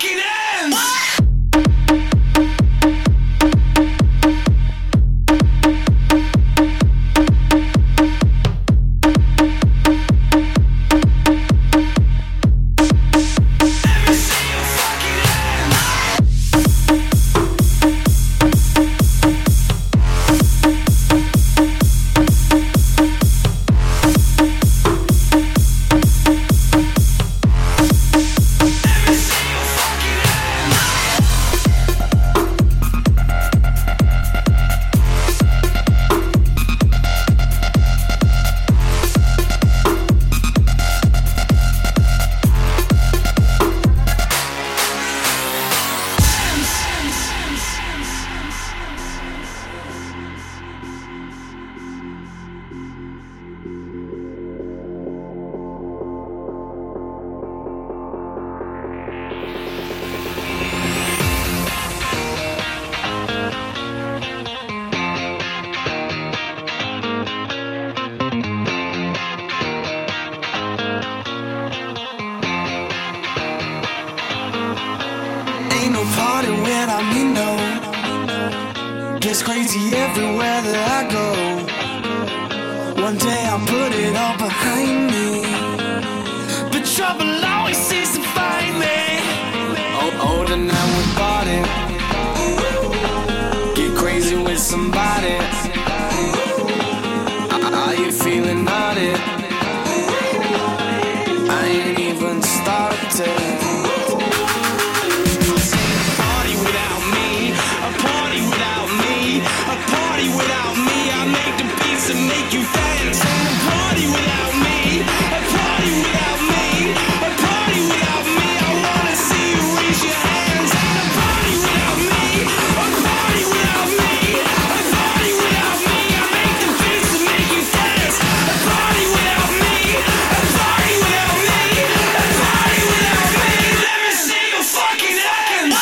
fucking ends! Ain't no party without me, no. Gets crazy everywhere that I go. One day I'll put it all behind me, but trouble always seems to find me. Oh, tonight we party. Get crazy with somebody. Are you feeling naughty? I ain't even started. Make you dance. A party without me. A party without me. A party without me. I wanna see you raise your hands. A party without me. A party without me. A party without me. I make the beats to make you dance. A party without me. A party without me. A party without me. Let me see your fucking hands.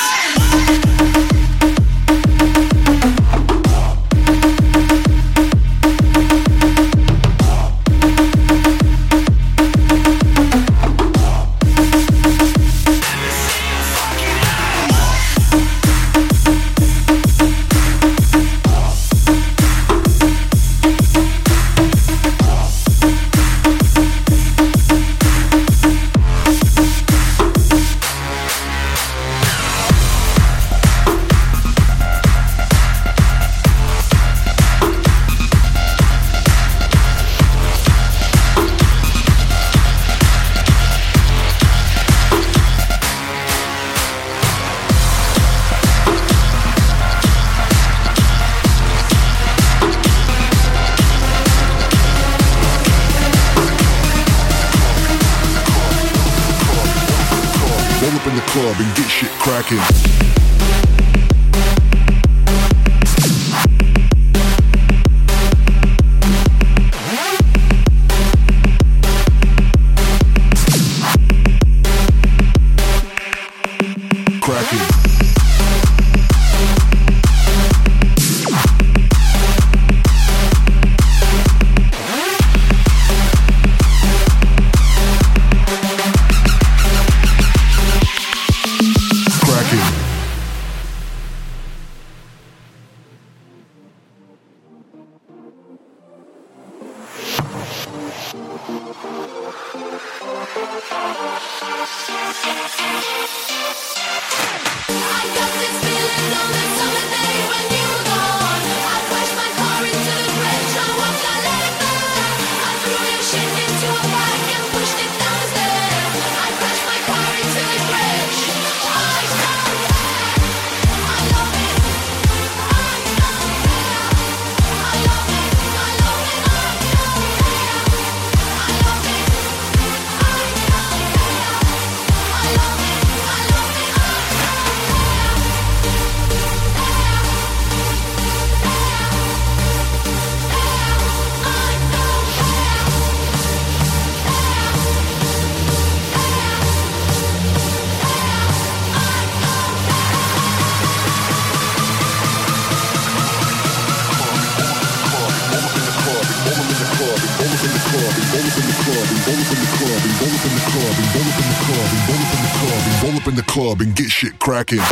Roll up in the club and get shit cracking. Cracking. Roll up in the club and get shit cracking.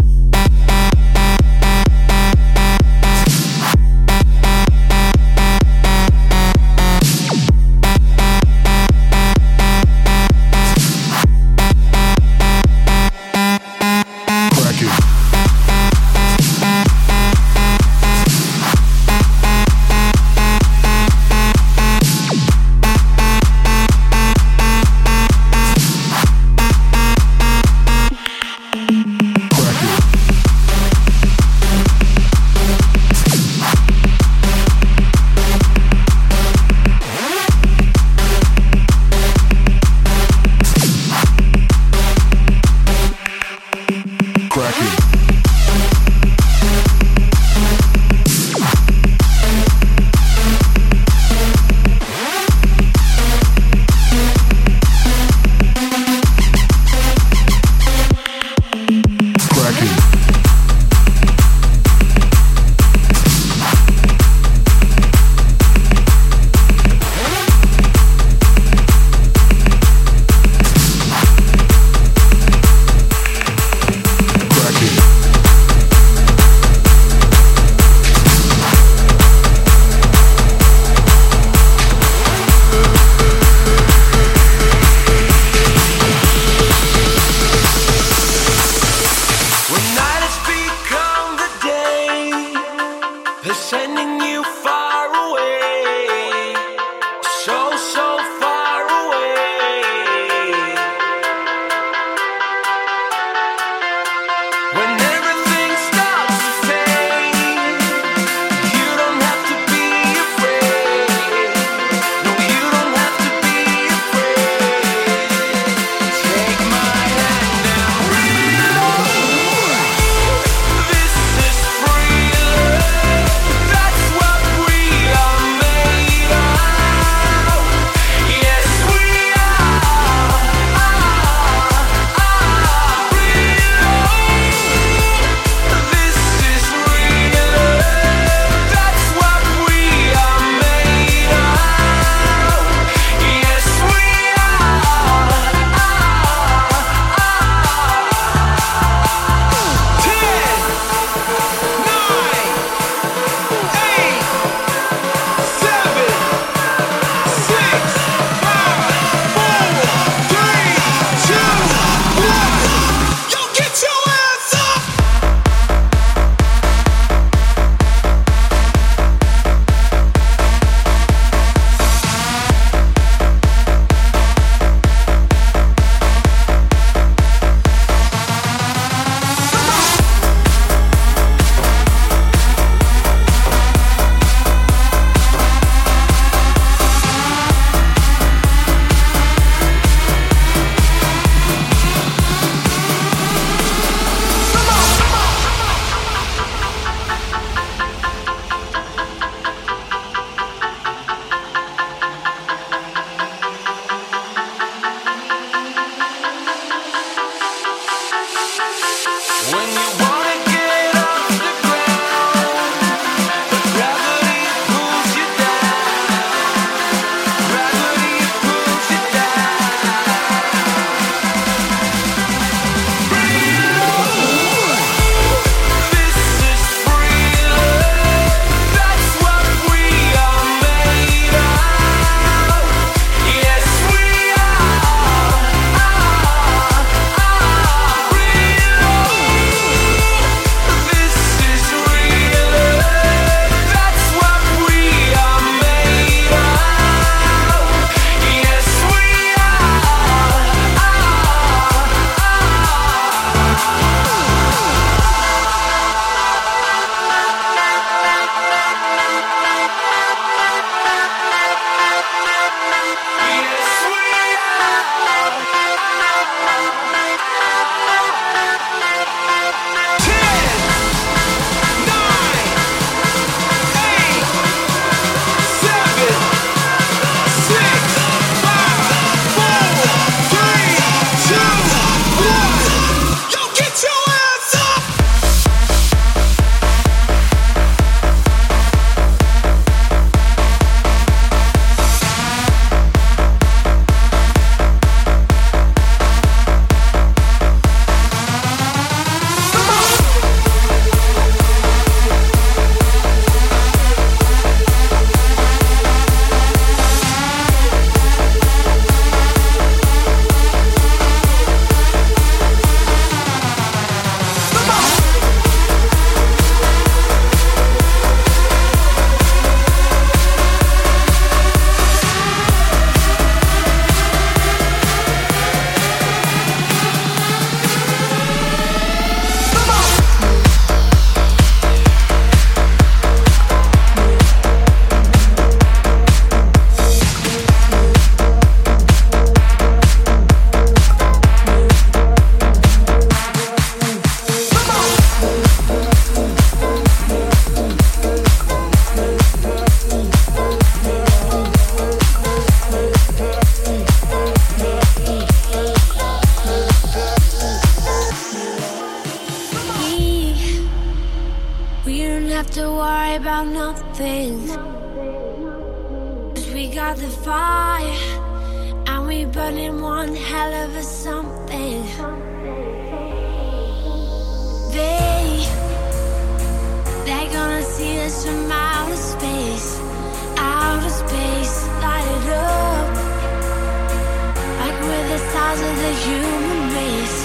That's have to worry about nothing. 'Cause we got the fire, and we burning one hell of a something. They're gonna see us from outer space, light it up. Like we're the stars of the human race.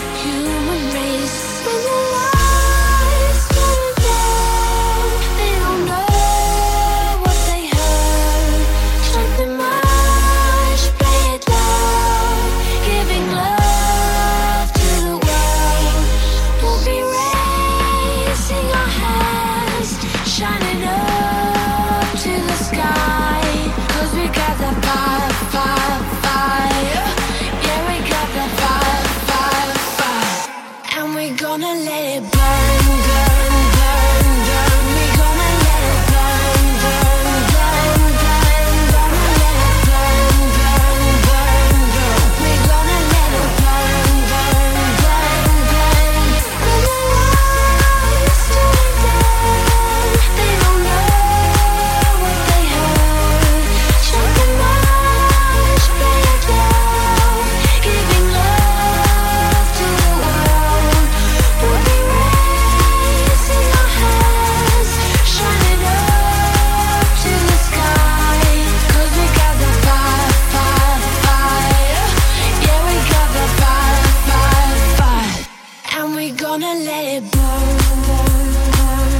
When the lights turn down, they don't know what they heard. Strike the march, play it loud, giving love to the world. We'll be raising our hands, shining up to the sky. 'Cause we got the fire, fire, fire. Yeah, we got the fire, fire, fire. And we're gonna let it burn, burn, burn, burn. We're gonna let it burn, burn, burn, burn. Gonna let it burn, burn, burn, burn. We're gonna let it burn, burn, burn, burn. When the lights turn down, they don't know what they heard. Strike the march, play it loud, giving love to the world. We'll be raising our hands, shining up to the sky. 'Cause we got the fire, fire, fire. Yeah, we got the fire, fire, fire. And we're gonna let it burn, burn, burn,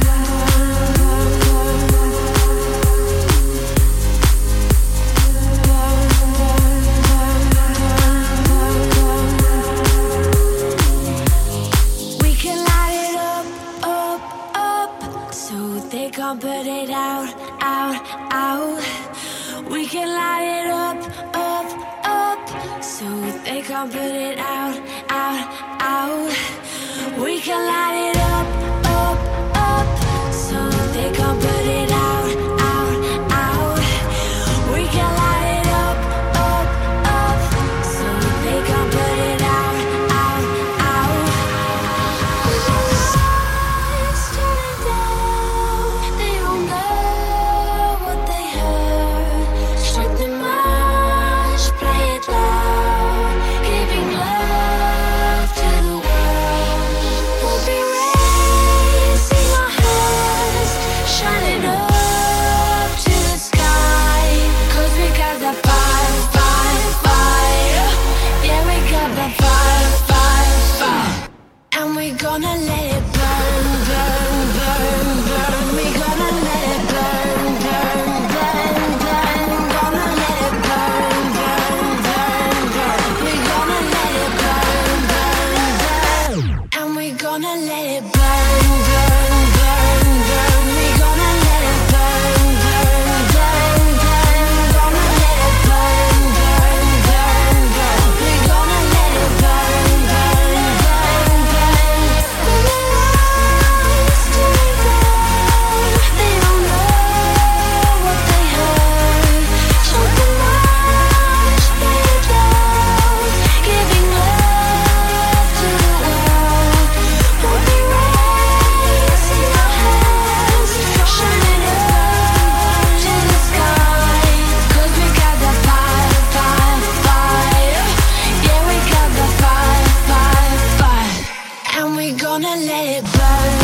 we can light it up, up, up, so they can't put it out, out, out. We can light it up, up, up, so they can't put it out, out, out. We can light it up, up, up, so they can't put it out, out, out. We can light it up, up, up, so they can't put it out, out, out. When the lights turn down, they don't know what they heard. Strike the march, play it loud, giving love to the world. We'll be raising our hands, shining up to the sky. 'Cause we got the fire, fire, fire. Yeah, we got the fire, fire, fire. And we're gonna let it burn, burn, burn, burn. We're gonna let it burn, burn, burn, burn. Gonna let it burn, burn, burn, burn. We're gonna let it burn, burn, burn. And we're gonna let it burn, burn, burn, burn. We're gonna let it burn, burn, burn, burn. Gonna let it burn, burn, burn, burn. We're gonna let it burn, burn, burn, burn. When the lights turn down, they don't know what they heard. Strike the march, play it loud, giving love to the world. We'll be raising our hands, shining up to the sky. 'Cause we got the fire, fire, fire. Yeah, we got the fire, fire, fire. And we're gonna let it burn.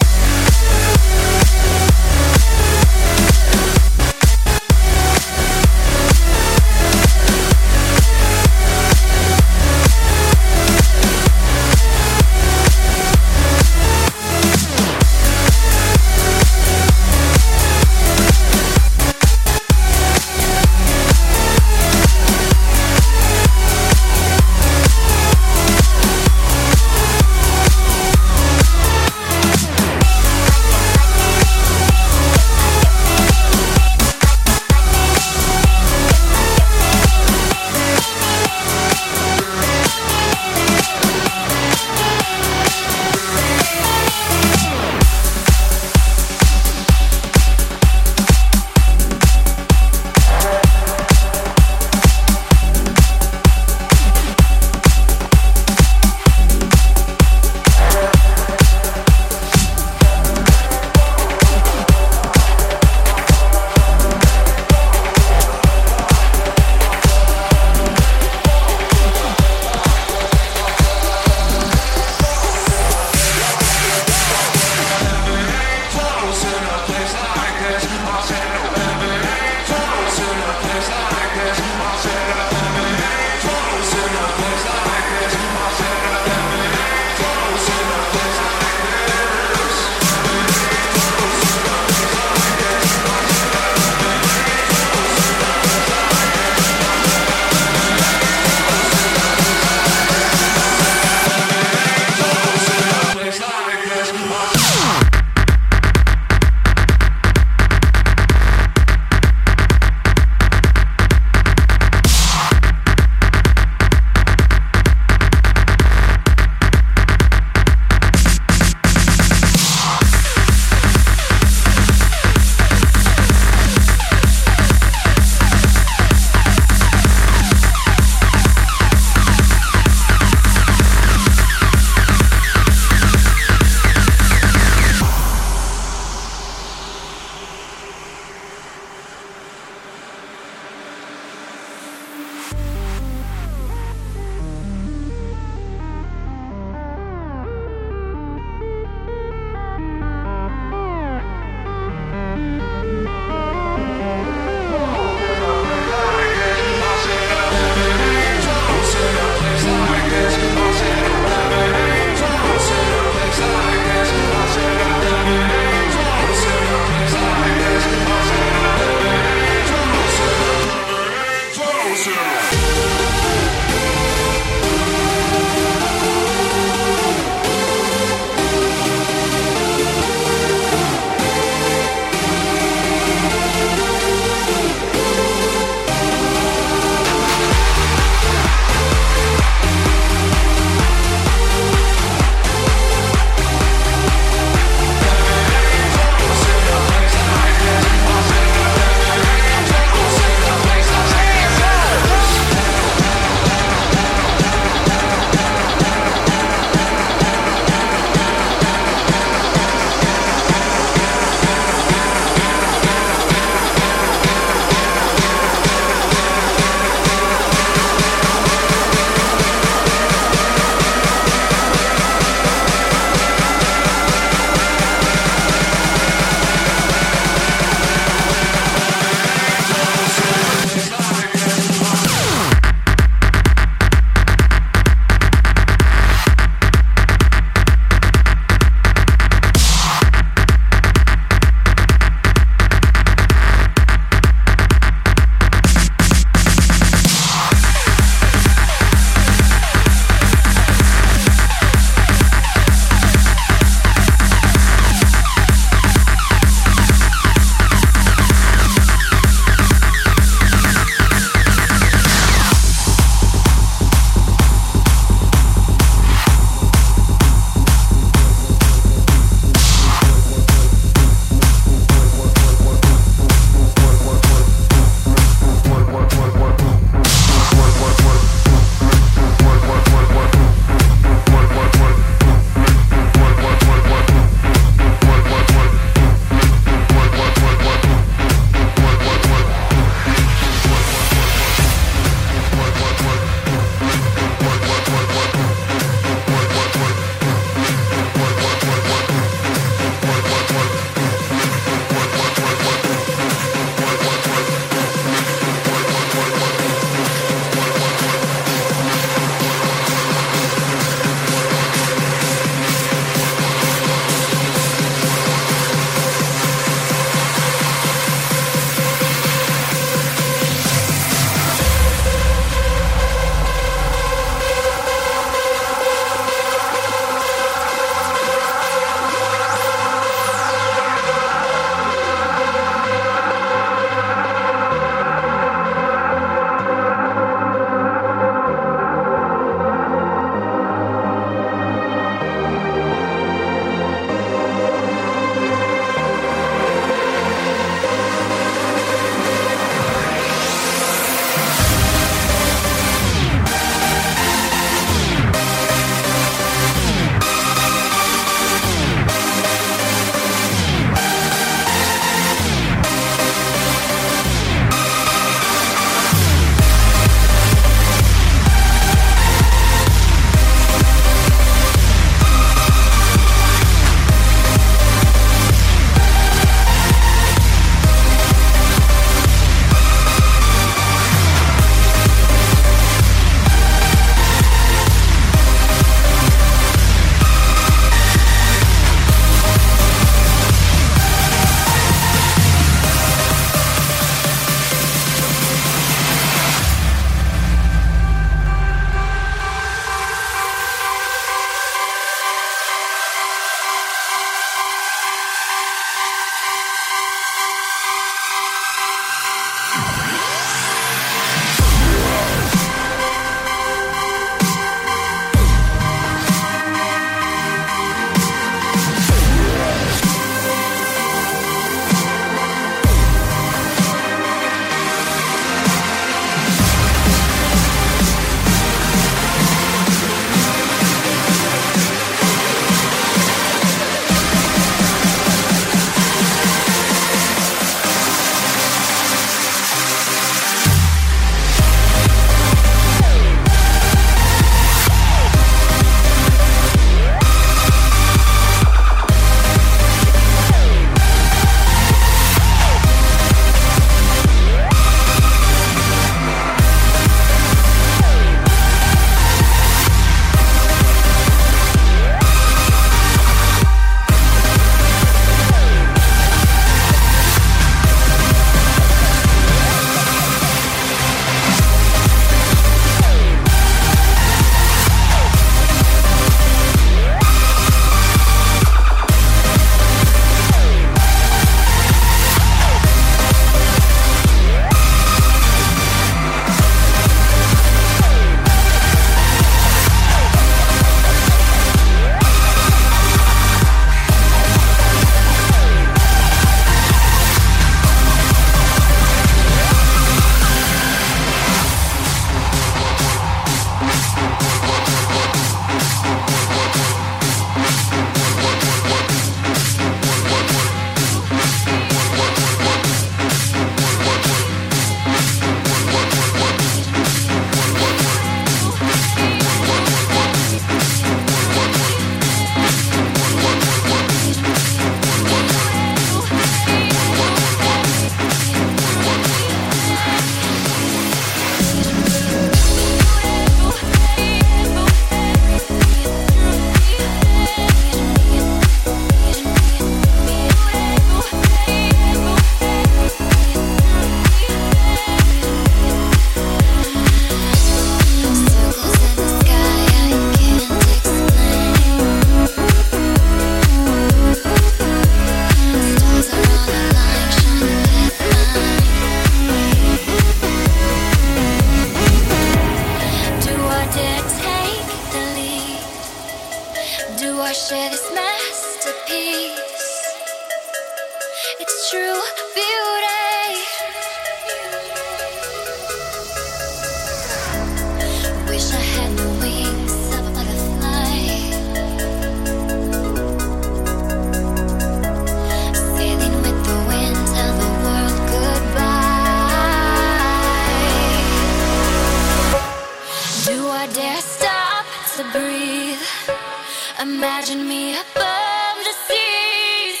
Imagine me above the seas.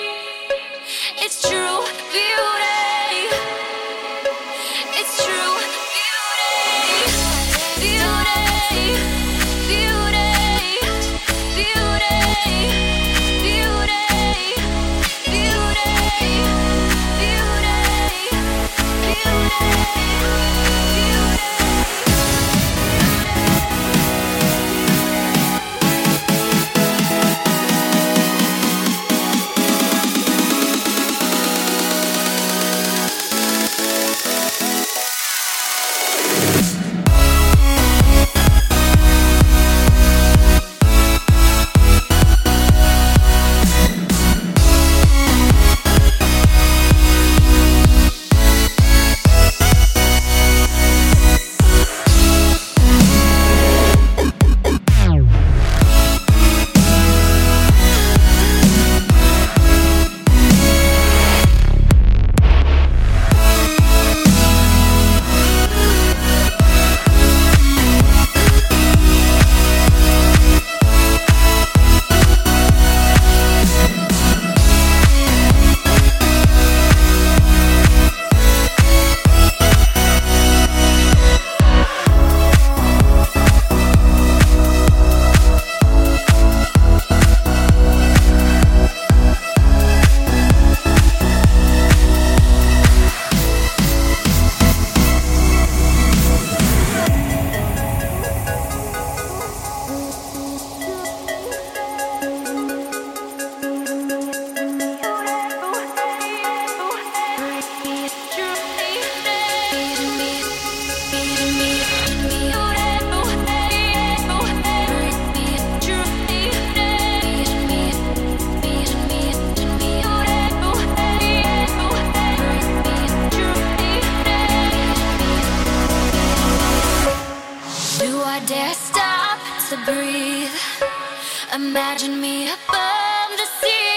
It's true beauty. It's true beauty. Beauty. Beauty. Beauty. Beauty. Beauty. Imagine me above the sea.